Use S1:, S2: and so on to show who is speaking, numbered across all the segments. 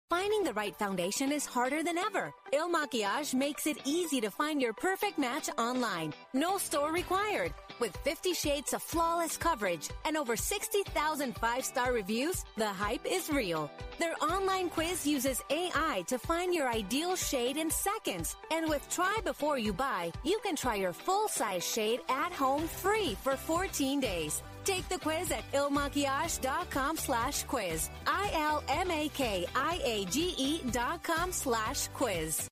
S1: Finding the right foundation is harder than ever. Il Makiage makes it easy to find your perfect match online. No store required. With 50 shades of flawless coverage and over 60,000 five-star reviews, the hype is real. Their online quiz uses AI to find your ideal shade in seconds. And with Try Before You Buy, you can try your full-size shade at home free for 14 days. Take the quiz at ilmakiage.com/quiz. ILMAKIAGE.com/quiz.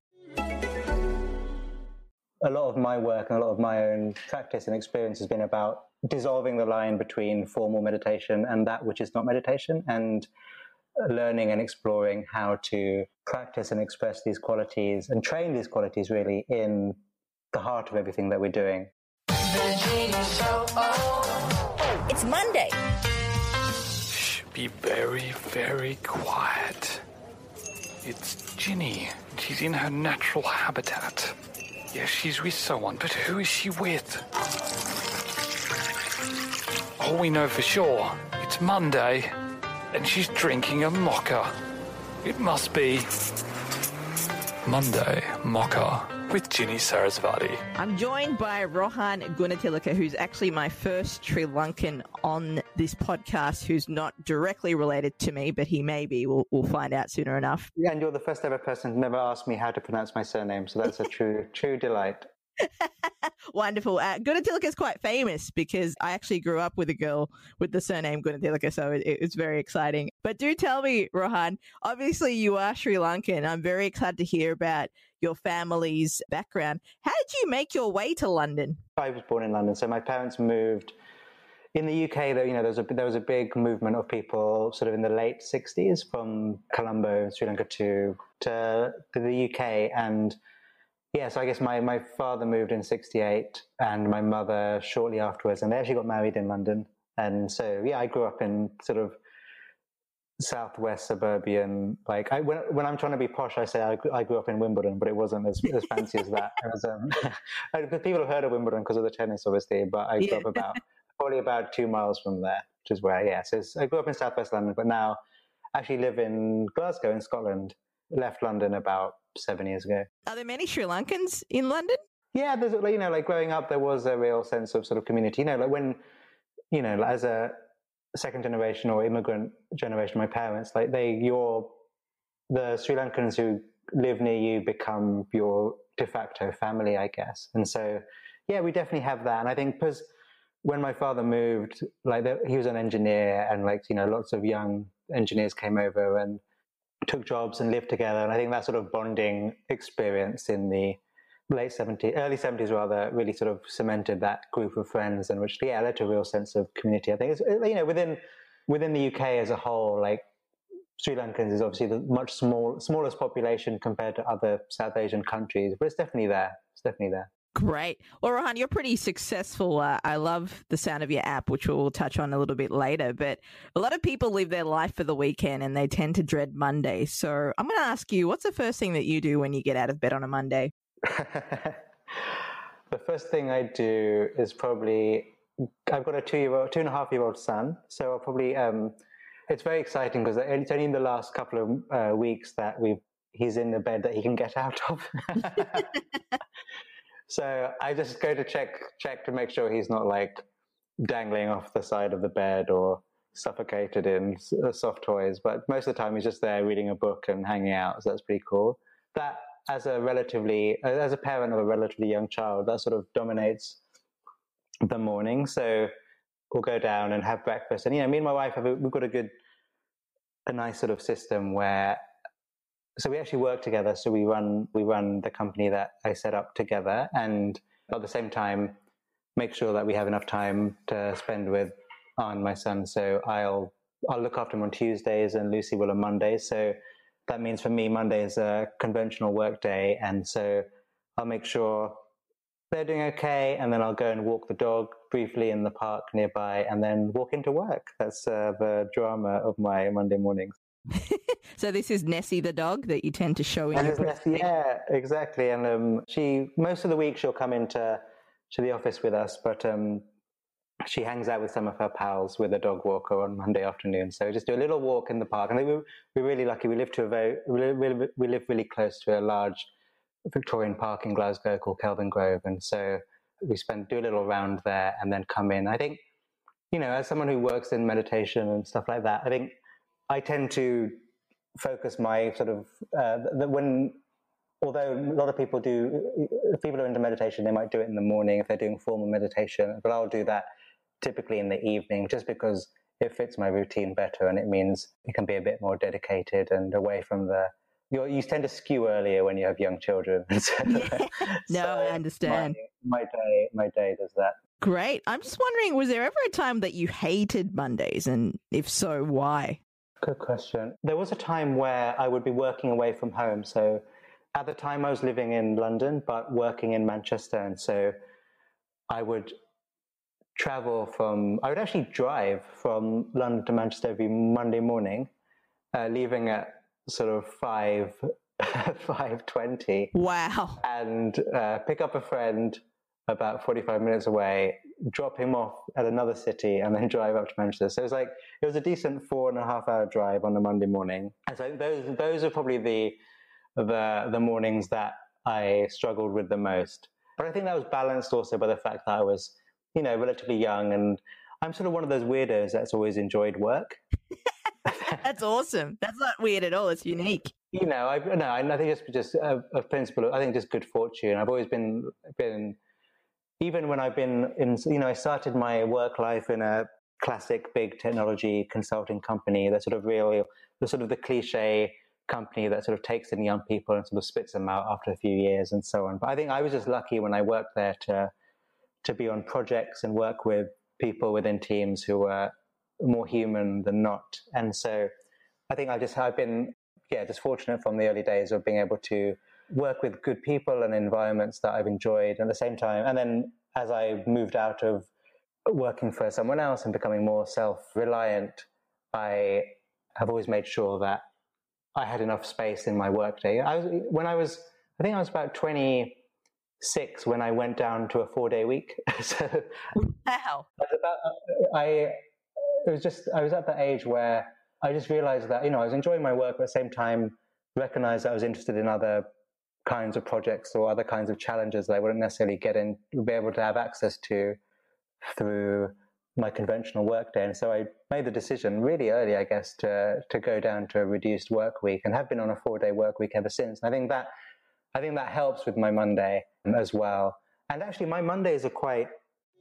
S2: A lot of my work and a lot of my own practice and experience has been about dissolving the line between formal meditation and that which is not meditation, and learning and exploring how to practice and express these qualities and train these qualities really in the heart of everything that we're doing.
S3: It's Monday.
S4: Shh, be very, very quiet. It's Ginny. She's in her natural habitat. Yes, she's with someone, but who is she with? All we know for sure, it's Monday, and she's drinking a mocha. It must be Monday Mocha with Ginny Sarasvati.
S3: I'm joined by Rohan Gunatilaka, who's actually my first Sri Lankan on this podcast, who's not directly related to me, but he may be. We'll find out sooner enough.
S2: Yeah, and you're the first ever person to never ask me how to pronounce my surname, so that's a true delight.
S3: Wonderful. Gunatilaka is quite famous because I actually grew up with a girl with the surname Gunatilaka, so it's very exciting. But do tell me, Rohan, obviously you are Sri Lankan. I'm very excited to hear about your family's background. How did you make your way to London?
S2: I was born in London, so my parents moved. In the UK, though, there was a big movement of people sort of in the late 60s from Colombo, Sri Lanka to the UK. And yeah, so I guess my father moved in 68 and my mother shortly afterwards, and they actually got married in London. And so, yeah, I grew up in sort of southwest suburban, like when I'm trying to be posh, I say I grew up in Wimbledon, but it wasn't as fancy as that. It was, people have heard of Wimbledon because of the tennis, obviously, but I grew up probably about 2 miles from there, which is where, so I grew up in southwest London, but now actually live in Glasgow in Scotland. Left London about 7 years ago.
S3: Are there many Sri Lankans in London?
S2: Yeah, there's, like growing up, there was a real sense of sort of community. Like when, as a second generation or immigrant generation, my parents, like the Sri Lankans who live near you become your de facto family, I guess. And so, yeah, we definitely have that. And I think because when my father moved, he was an engineer, and lots of young engineers came over and took jobs and lived together. And I think that sort of bonding experience in the early 70s rather, really sort of cemented that group of friends, and which, led to a real sense of community. I think it's, within the UK as a whole, like Sri Lankans is obviously the much smallest population compared to other South Asian countries, but it's definitely there.
S3: Great. Well, Rohan, you're pretty successful. I love the sound of your app, which we'll touch on a little bit later. But a lot of people live their life for the weekend and they tend to dread Monday. So I'm going to ask you, what's the first thing that you do when you get out of bed on a Monday?
S2: The first thing I do is probably, I've got a 2.5-year-old son. So I'll probably, it's very exciting because it's only in the last couple of weeks that he's in the bed that he can get out of. So I just go to check to make sure he's not dangling off the side of the bed or suffocated in soft toys. But most of the time he's just there reading a book and hanging out. So that's pretty cool. That as a parent of a relatively young child, that sort of dominates the morning. So we'll go down and have breakfast. And, me and my wife we've got a nice sort of system where, so we actually work together. So we run the company that I set up together, and at the same time make sure that we have enough time to spend with Arne, my son. So I'll look after him on Tuesdays and Lucy will on Mondays. So that means for me, Monday is a conventional work day. And so I'll make sure they're doing okay. And then I'll go and walk the dog briefly in the park nearby and then walk into work. That's the drama of my Monday mornings.
S3: So this is Nessie the dog that you tend to show in your
S2: Nessie, yeah, exactly. And she most of the week she'll come into the office with us, but she hangs out with some of her pals with a dog walker on Monday afternoon. So we just do a little walk in the park. And we're really lucky. We live really close to a large Victorian park in Glasgow called Kelvin Grove. And so we do a little round there and then come in. I think, as someone who works in meditation and stuff like that, I think I tend to focus my sort of, although a lot of people if people are into meditation, they might do it in the morning if they're doing formal meditation, but I'll do that typically in the evening just because it fits my routine better and it means it can be a bit more dedicated and away from you tend to skew earlier when you have young children.
S3: No, I understand.
S2: My day does that.
S3: Great. I'm just wondering, was there ever a time that you hated Mondays? And if so, why?
S2: Good question. There was a time where I would be working away from home. So at the time I was living in London, but working in Manchester. And so I would I would actually drive from London to Manchester every Monday morning, leaving at sort of 5:20.
S3: Wow.
S2: And pick up a friend about 45 minutes away, drop him off at another city, and then drive up to Manchester. So it was a decent 4.5-hour drive on a Monday morning. And so those are probably the mornings that I struggled with the most. But I think that was balanced also by the fact that I was, relatively young, and I'm sort of one of those weirdos that's always enjoyed work.
S3: That's awesome. That's not weird at all. It's unique.
S2: I think it's just a principle. I think just good fortune. I've always been even when I've been in, I started my work life in a classic big technology consulting company. That's sort of the cliche company that sort of takes in young people and sort of spits them out after a few years and so on. But I think I was just lucky when I worked there to be on projects and work with people within teams who were more human than not. And so I think I've been just fortunate from the early days of being able to work with good people and environments that I've enjoyed at the same time. And then as I moved out of working for someone else and becoming more self-reliant, I have always made sure that I had enough space in my workday. I think I was about 26 when I went down to a 4-day week. So
S3: wow.
S2: I was at the age where I just realized that, I was enjoying my work, but at the same time recognized that I was interested in other kinds of projects or other kinds of challenges that I wouldn't necessarily be able to have access to through my conventional workday. And so I made the decision really early, I guess, to go down to a reduced work week, and have been on a 4-day work week ever since. And I think that helps with my Monday as well. And actually my Mondays are quite...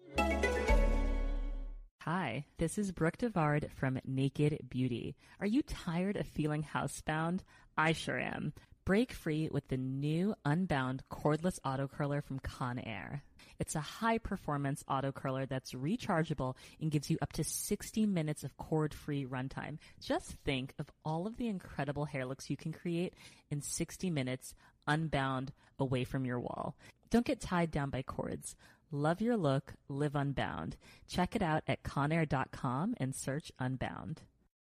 S5: Hi, this is Brooke Devard from Naked Beauty. Are you tired of feeling housebound? I sure am. Break free with the new Unbound cordless auto curler from Conair. It's a high-performance auto curler that's rechargeable and gives you up to 60 minutes of cord-free runtime. Just think of all of the incredible hair looks you can create in 60 minutes unbound away from your wall. Don't get tied down by cords. Love your look, live unbound. Check it out at conair.com and search Unbound.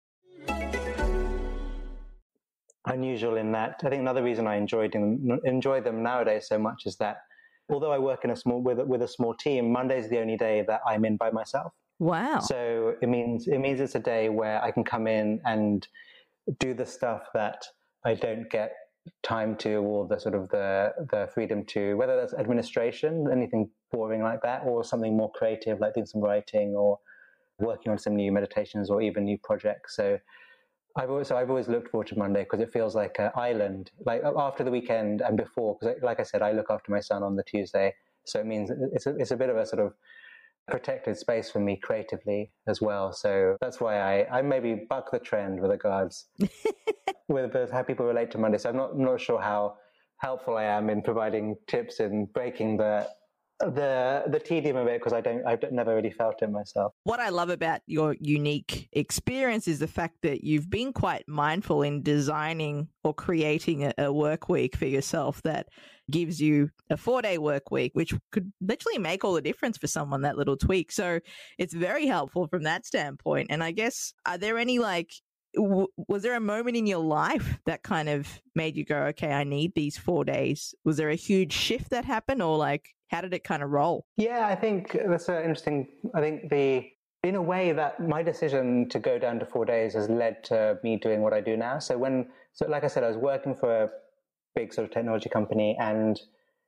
S2: Unusual in that. I think another reason I enjoy them nowadays so much is that although I work in with a small team, Monday's the only day that I'm in by myself.
S3: Wow.
S2: So it means it's a day where I can come in and do the stuff that I don't get time to, or the sort of the freedom to, whether that's administration, anything boring like that, or something more creative like doing some writing or working on some new meditations or even new projects. So I've always looked forward to Monday because it feels like an island, like after the weekend and before, because like I said, I look after my son on the Tuesday. So it means it's a bit of a sort of protected space for me creatively as well. So that's why I maybe buck the trend with regards with how people relate to Monday. So I'm not sure how helpful I am in providing tips in breaking the tedium of it, because I've never really felt it myself.
S3: What I love about your unique experience is the fact that you've been quite mindful in designing or creating a work week for yourself that gives you a 4-day work week, which could literally make all the difference for someone, that little tweak. So it's very helpful from that standpoint. And I guess, are there any was there a moment in your life that kind of made you go, okay, I need these 4 days? Was there a huge shift that happened, or like, how did it kind of roll?
S2: Yeah, I think that's interesting. I think in a way that my decision to go down to 4 days has led to me doing what I do now. So like I said, I was working for a big sort of technology company, and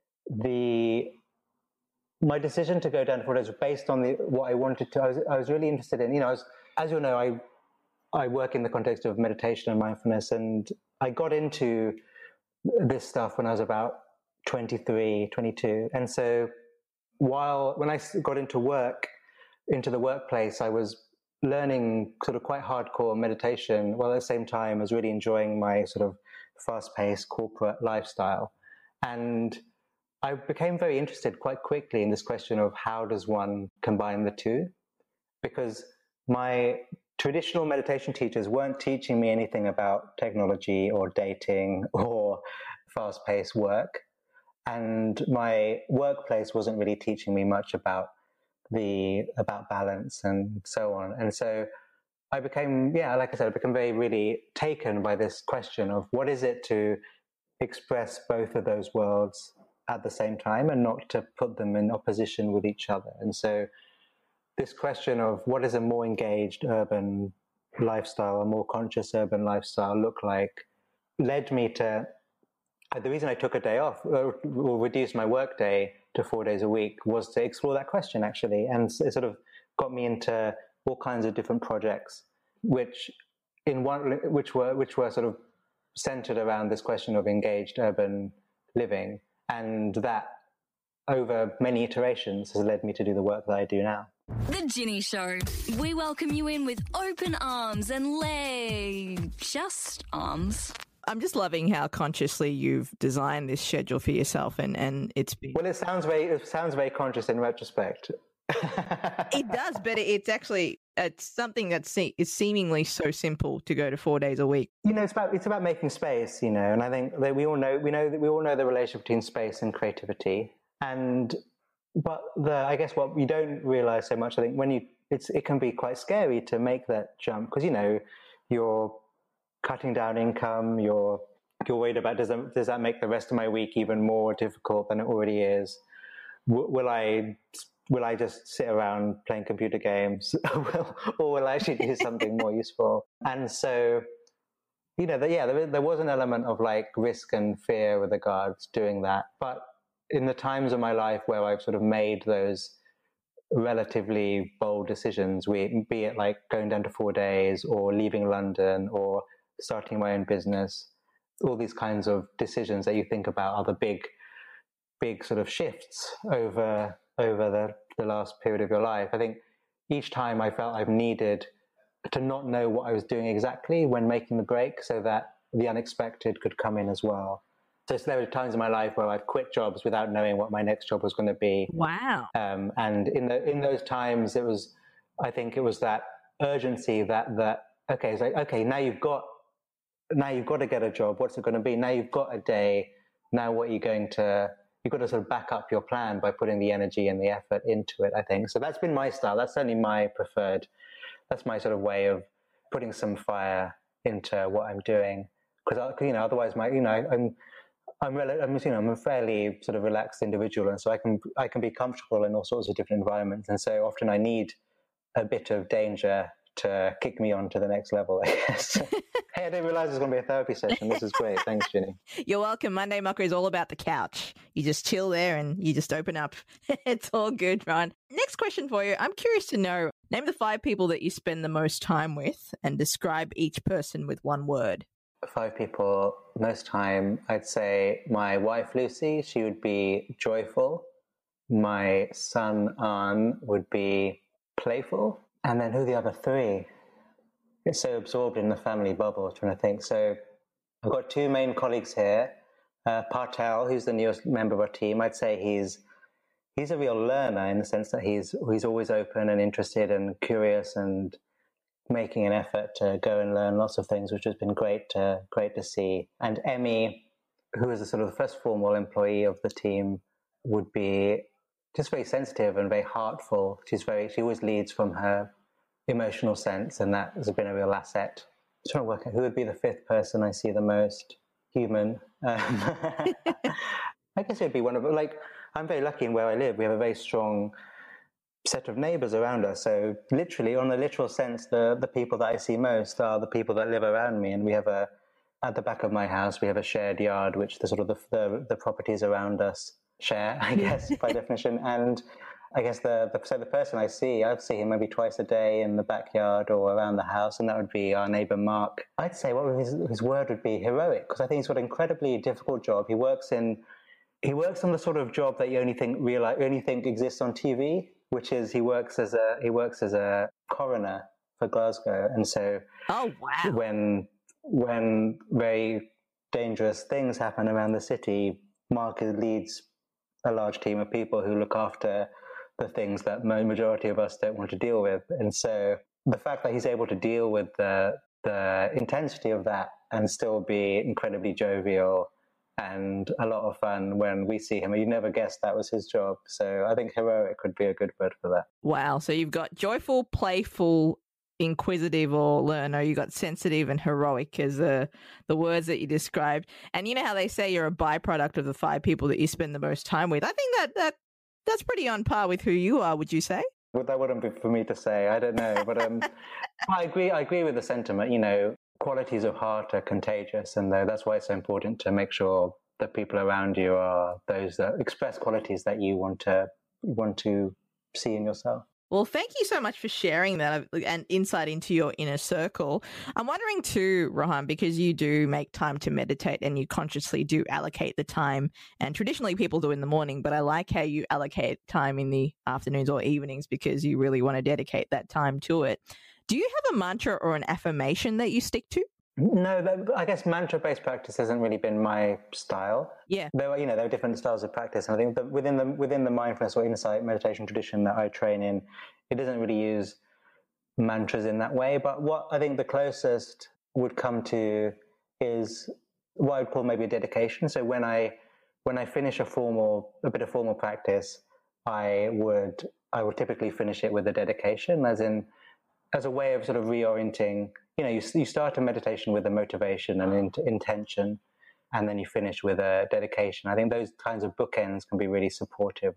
S2: my decision to go down to 4 days was based on what I wanted to. I was really interested in, as you know, I work in the context of meditation and mindfulness, and I got into this stuff when I was about 23, 22. And so when I got into the workplace, I was learning sort of quite hardcore meditation, while at the same time I was really enjoying my sort of fast-paced corporate lifestyle. And I became very interested quite quickly in this question of how does one combine the two? Because my traditional meditation teachers weren't teaching me anything about technology or dating or fast-paced work. And my workplace wasn't really teaching me much about balance and so on. And so I became, like I said, I became really taken by this question of what is it to express both of those worlds at the same time and not to put them in opposition with each other. And so this question of what does a more engaged urban lifestyle, a more conscious urban lifestyle look like, led me to, the reason I took a day off or reduced my work day to 4 days a week was to explore that question, actually. And it sort of got me into all kinds of different projects, which were sort of centered around this question of engaged urban living. And that, over many iterations, has led me to do the work that I do now.
S6: The Ginny Show. We welcome you in with open arms and just arms.
S3: I'm just loving how consciously you've designed this schedule for yourself, and it's been...
S2: Well, it sounds very conscious in retrospect.
S3: It does, but it's something that is seemingly so simple to go to 4 days a week.
S2: It's about making space, and I think that we all know the relationship between space and creativity. But I guess what we don't realize so much, I think, it can be quite scary to make that jump, because you're cutting down income, you're worried about does that make the rest of my week even more difficult than it already is? Will I just sit around playing computer games, or will I actually do something more useful? And so, there was an element of like risk and fear with regards doing that. But in the times of my life where I've sort of made those relatively bold decisions, be it like going down to 4 days or leaving London or starting my own business, all these kinds of decisions that you think about are the big sort of shifts over the last period of your life. I think each time I felt I've needed to not know what I was doing exactly when making the break, so that the unexpected could come in as well. So there were times in my life where I've quit jobs without knowing what my next job was going to be.
S3: Wow.
S2: And in those times, I think it was that urgency that okay, it's like, okay, now you've got to get a job. What's it going to be? Now you've got a day. Now what are you going to? You've got to sort of back up your plan by putting the energy and the effort into it, I think. So that's been my style. That's certainly my preferred. That's my sort of way of putting some fire into what I'm doing. Because otherwise, I'm a fairly sort of relaxed individual, and so I can be comfortable in all sorts of different environments. And so often I need a bit of danger to kick me on to the next level, I guess. Hey, I didn't realize it was going to be a therapy session. This is great. Thanks, Ginny.
S3: You're welcome. Monday Mucker is all about the couch. You just chill there and you just open up. It's all good, Ron. Next question for you. I'm curious to know, name the 5 people that you spend the most time with and describe each person with one word.
S2: 5 people, most time, I'd say my wife, Lucy, she would be joyful. My son, An, would be playful. And then who are the other 3? It's so absorbed in the family bubble, trying to think. So I've got 2 main colleagues here. Partel, who's the newest member of our team, I'd say he's a real learner in the sense that he's always open and interested and curious and making an effort to go and learn lots of things, which has been great to see. And Emmy, who is the sort of the first formal employee of the team, would be just very sensitive and very heartful. She always leads from her emotional sense, and that has been a real asset trying to work out who would be the fifth person I see the most human. I guess it would be one of, like, I'm very lucky in where I live. We have a very strong set of neighbors around us. So literally, on a literal sense, the people that I see most are the people that live around me. And we have at the back of my house, we have a shared yard, which the sort of the properties around us share, I guess, by definition. And I guess so the person I see him maybe twice a day in the backyard or around the house, and that would be our neighbor Mark. I'd say his word would be heroic, because I think he's got an incredibly difficult job. He works on the sort of job that you only think exists on TV, which is he works as a coroner for Glasgow. And so
S3: oh wow,
S2: when very dangerous things happen around the city, Mark leads a large team of people who look after the things that the majority of us don't want to deal with. And so the fact that he's able to deal with the intensity of that and still be incredibly jovial and a lot of fun when we see him, you'd never guess that was his job. So I think heroic would be a good word for that.
S3: Wow. So you've got joyful, playful, inquisitive, or learner. You got sensitive and heroic as the words that you described. And you know how they say you're a byproduct of the 5 people that you spend the most time with. I think that's pretty on par with who you are, would you say?
S2: Well, that wouldn't be for me to say. I don't know, but I agree with the sentiment. You know, qualities of heart are contagious, and that's why it's so important to make sure the people around you are those that express qualities that you want to see in yourself.
S3: Well, thank you so much for sharing that and insight into your inner circle. I'm wondering too, Rohan, because you do make time to meditate and you consciously do allocate the time, and traditionally people do in the morning, but I like how you allocate time in the afternoons or evenings because you really want to dedicate that time to it. Do you have a mantra or an affirmation that you stick to?
S2: No, I guess mantra-based practice hasn't really been my style.
S3: Yeah,
S2: there are different styles of practice, and I think that within the mindfulness or insight meditation tradition that I train in, it doesn't really use mantras in that way. But what I think the closest would come to is what I'd call maybe a dedication. So when I finish a bit of formal practice, I would typically finish it with a dedication, as a way of sort of reorienting. You know, you start a meditation with a motivation and intention, and then you finish with a dedication. I think those kinds of bookends can be really supportive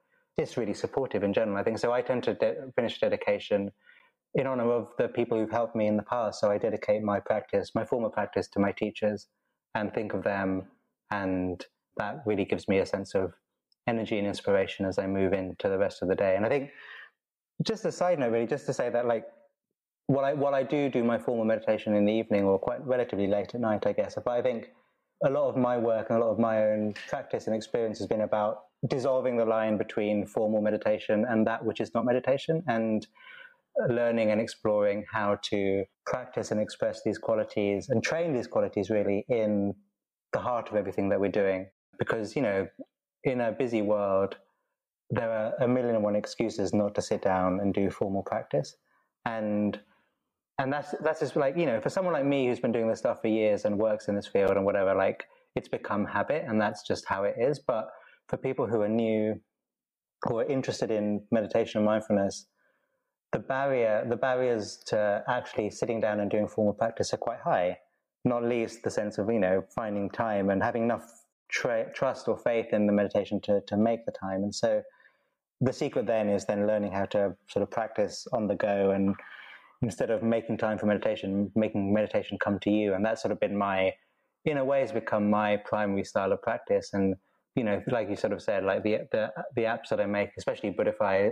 S2: in general. I think so. I tend to finish dedication in honor of the people who've helped me in the past. So I dedicate my formal practice, to my teachers, and think of them, and that really gives me a sense of energy and inspiration as I move into the rest of the day. And I think, just a side note, really, just to say that, like, while I do my formal meditation in the evening or quite relatively late at night, I guess, but I think a lot of my work and a lot of my own practice and experience has been about dissolving the line between formal meditation and that which is not meditation, and learning and exploring how to practice and express these qualities and train these qualities really in the heart of everything that we're doing. Because, you know, in a busy world, there are 1,000,001 excuses not to sit down and do formal practice. And that's just, like, you know, for someone like me who's been doing this stuff for years and works in this field and whatever, like, it's become habit, and that's just how it is. But for people who are new, who are interested in meditation and mindfulness, the barriers to actually sitting down and doing formal practice are quite high, not least the sense of, you know, finding time and having enough trust or faith in the meditation to make the time. And so the secret then is learning how to sort of practice on the go, and instead of making time for meditation, making meditation come to you. And that's sort of been in a way, has become my primary style of practice. And, you know, like you sort of said, like the apps that I make, especially Buddhify,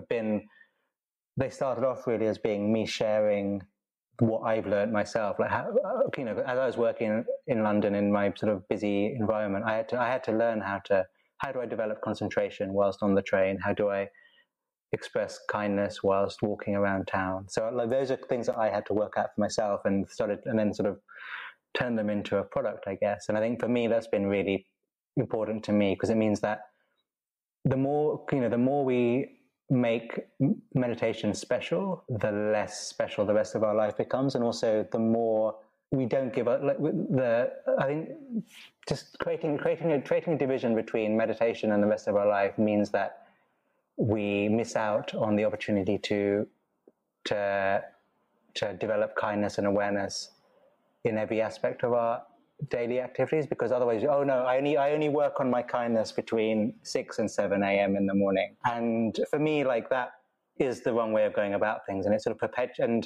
S2: they started off really as being me sharing what I've learned myself. Like, how, you know, as I was working in London in my sort of busy environment, I had to learn how do I develop concentration whilst on the train? How do I express kindness whilst walking around town? So, like, those are things that I had to work out for myself, and then sort of turn them into a product, I guess. And I think for me, that's been really important to me, because it means that the more we make meditation special, the less special the rest of our life becomes. And also the more we don't give up, I think just creating a division between meditation and the rest of our life means that we miss out on the opportunity to develop kindness and awareness in every aspect of our daily activities, because otherwise, oh no, I only work on my kindness between 6 and 7 a.m. in the morning. And for me, like, that is the wrong way of going about things. And it's sort of and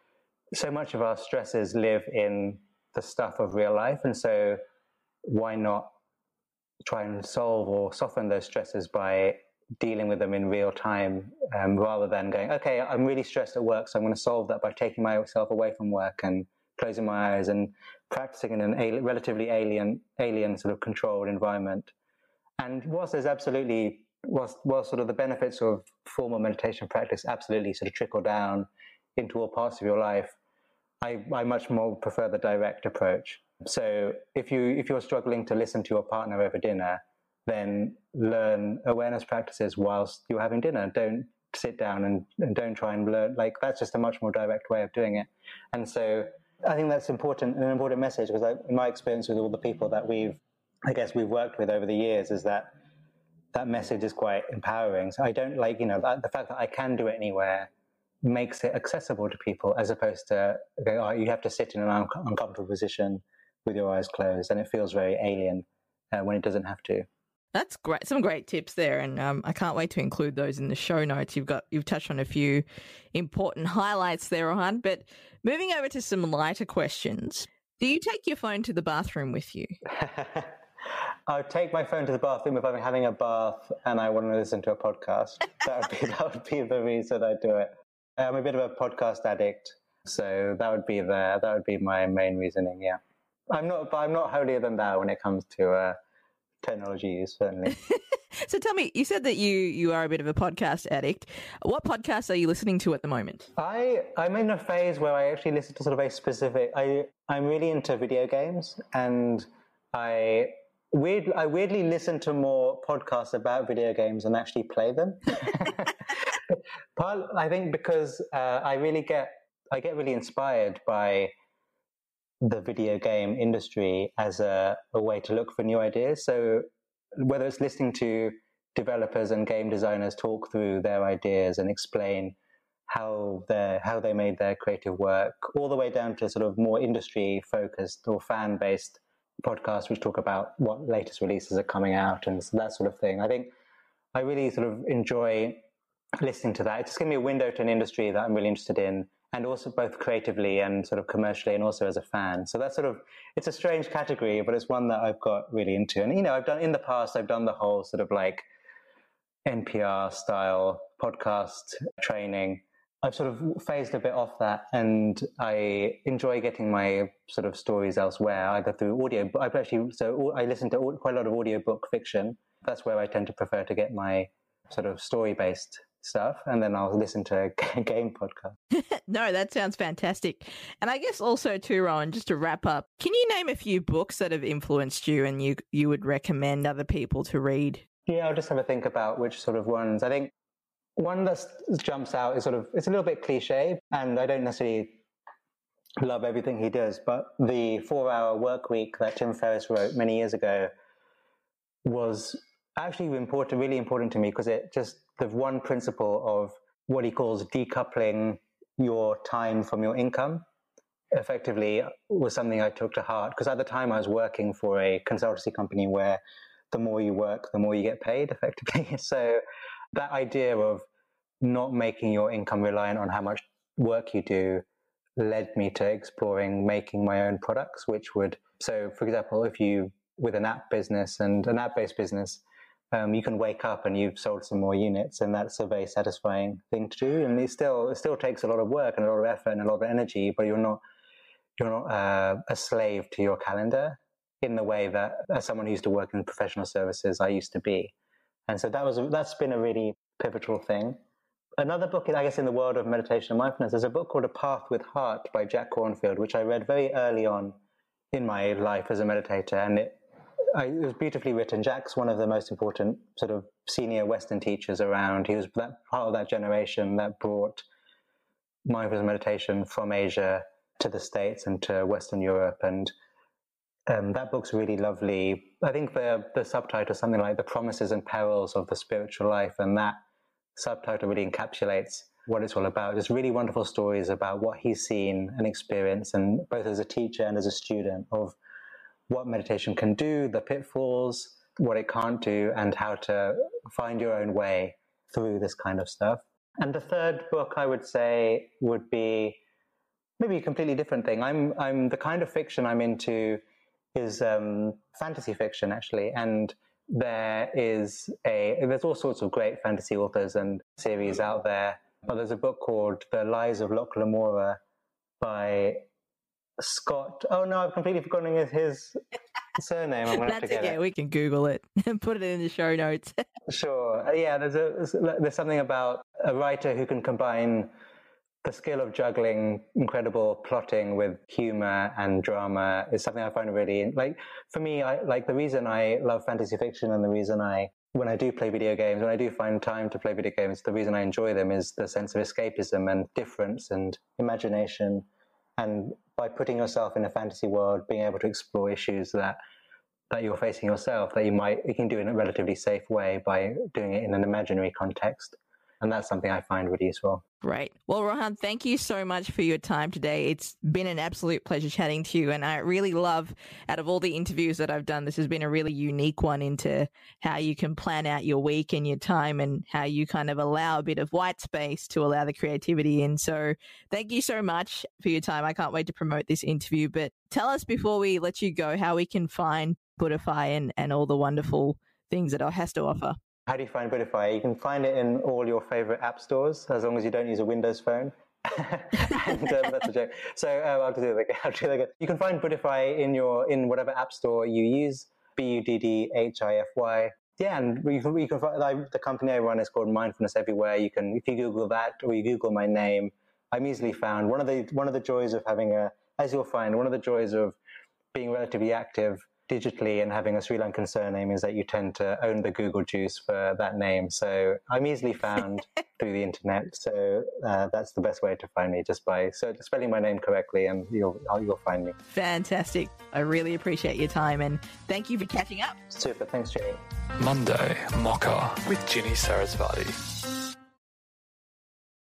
S2: so much of our stresses live in the stuff of real life. And so why not try and solve or soften those stresses by dealing with them in real time, rather than going, okay, I'm really stressed at work, so I'm going to solve that by taking myself away from work and closing my eyes and practicing in an relatively alien sort of controlled environment. And whilst there's absolutely, whilst sort of the benefits of formal meditation practice absolutely sort of trickle down into all parts of your life, I much more prefer the direct approach. So if you're struggling to listen to your partner over dinner, then learn awareness practices whilst you're having dinner. Don't sit down and don't try and learn. Like, that's just a much more direct way of doing it. And so I think that's an important message, because in my experience with all the people that we've worked with over the years, is that message is quite empowering. So I don't like, the fact that I can do it anywhere makes it accessible to people, as opposed to, you have to sit in an uncomfortable position with your eyes closed, and it feels very alien when it doesn't have to.
S3: That's great. Some great tips there, and I can't wait to include those in the show notes. You've touched on a few important highlights there, Rohan. But moving over to some lighter questions, do you take your phone to the bathroom with you?
S2: I would take my phone to the bathroom if I'm having a bath and I want to listen to a podcast. That would be the reason I do it. I'm a bit of a podcast addict, so that would be my main reasoning. Yeah, I'm not holier than thou when it comes to technology use, certainly.
S3: So tell me, you said that you are a bit of a podcast addict. What podcasts are you listening to at the moment?
S2: I'm in a phase where I actually listen to sort of a specific. I'm really into video games, and I weirdly listen to more podcasts about video games than actually play them. I think because I get really inspired by the video game industry as a way to look for new ideas. So whether it's listening to developers and game designers talk through their ideas and explain how they made their creative work, all the way down to sort of more industry focused or fan based podcasts which talk about what latest releases are coming out and that sort of thing. I think I really sort of enjoy listening to that. It's just giving me a window to an industry that I'm really interested in, and also both creatively and sort of commercially, and also as a fan. So that's it's a strange category, but it's one that I've got really into. And, I've done the whole sort of like NPR style podcast training. I've sort of phased a bit off that, and I enjoy getting my sort of stories elsewhere, either through audio. But I listen to quite a lot of audiobook fiction. That's where I tend to prefer to get my sort of story-based stuff, and then I'll listen to a game podcast.
S3: No, that sounds fantastic. And I guess also too, Rohan, just to wrap up, can you name a few books that have influenced you and you would recommend other people to read?
S2: Yeah, I'll just have a think about which sort of ones. I think one that jumps out is it's a little bit cliche, and I don't necessarily love everything he does, but the 4-Hour Workweek that Tim Ferriss wrote many years ago was actually really important to me, because it just, the one principle of what he calls decoupling your time from your income effectively was something I took to heart, because at the time I was working for a consultancy company where the more you work, the more you get paid effectively. So that idea of not making your income reliant on how much work you do led me to exploring making my own products, so for example, if you, with an app business and an app-based business, you can wake up and you've sold some more units, and that's a very satisfying thing to do. And it still takes a lot of work and a lot of effort and a lot of energy, but you're not a slave to your calendar in the way that, as someone who used to work in professional services, I used to be. And so that's been a really pivotal thing. Another book, I guess, in the world of meditation and mindfulness, there's a book called A Path with Heart by Jack Kornfield, which I read very early on in my life as a meditator, and it was beautifully written. Jack's one of the most important sort of senior Western teachers around. He was part of that generation that brought mindfulness meditation from Asia to the States and to Western Europe. And that book's really lovely. I think the subtitle is something like The Promises and Perils of the Spiritual Life, and that subtitle really encapsulates what it's all about. Just really wonderful stories about what he's seen and experienced, and both as a teacher and as a student, of what meditation can do, the pitfalls, what it can't do, and how to find your own way through this kind of stuff. And the third book I would say would be maybe a completely different thing. I'm the kind of fiction I'm into is fantasy fiction, actually, and there's all sorts of great fantasy authors and series out there. But there's a book called The Lies of Locke Lamora by Scott. Oh no, I've completely forgotten his surname. I'm gonna have to get it.
S3: We can Google it and put it in the show notes.
S2: Sure. Yeah, there's something about a writer who can combine the skill of juggling incredible plotting with humor and drama is something I find really, like, for me, the reason I love fantasy fiction and the reason when I do play video games, when I do find time to play video games, the reason I enjoy them is the sense of escapism and difference and imagination. And by putting yourself in a fantasy world, being able to explore issues that you're facing yourself, that you can do in a relatively safe way by doing it in an imaginary context. And that's something I find really useful.
S3: Great. Well, Rohan, thank you so much for your time today. It's been an absolute pleasure chatting to you. And I really love, out of all the interviews that I've done, this has been a really unique one into how you can plan out your week and your time and how you kind of allow a bit of white space to allow the creativity in. So thank you so much for your time. I can't wait to promote this interview. But tell us before we let you go how we can find Buddhify and all the wonderful things that it has to offer.
S2: How do you find Buddhify? You can find it in all your favorite app stores, as long as you don't use a Windows phone. And that's a joke. So I'll do it again. You can find Buddhify in whatever app store you use, Buddhify. Yeah, and you can find, the company I run is called Mindfulness Everywhere. You can, if you Google that or you Google my name, I'm easily found. One of the joys of having as you'll find, one of the joys of being relatively active digitally and having a Sri Lankan surname is that you tend to own the Google juice for that name. So I'm easily found through the internet. So that's the best way to find me, just by spelling my name correctly, and you'll find me.
S3: Fantastic. I really appreciate your time, and thank you for catching up.
S2: Super. Thanks, Jenny.
S4: Monday Mocha with Ginny Sarasvati.